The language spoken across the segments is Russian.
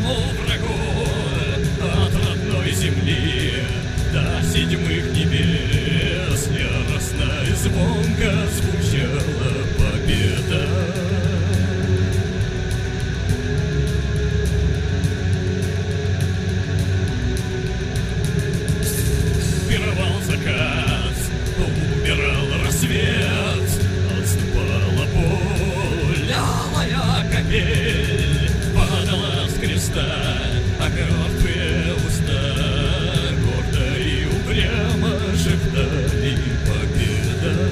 первому врагу от родной земли до седьмых небес яростно и звонко звучала победа. Пировал закат, умирал рассвет, отступала боль, алая капель падала с креста, а мертвые уста гордо и упрямо шептали победа.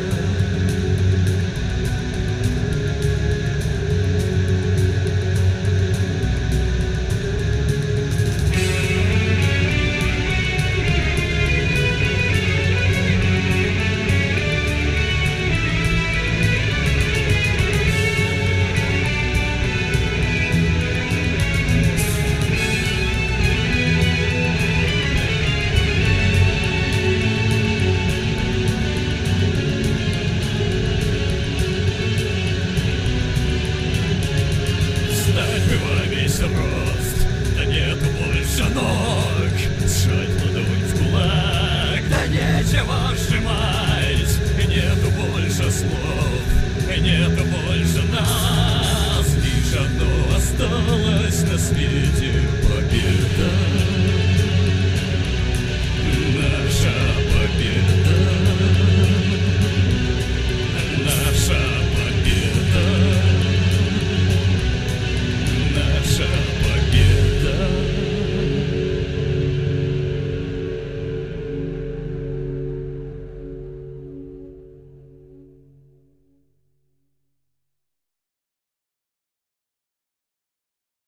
Весь рост, да нету больше ног, сжать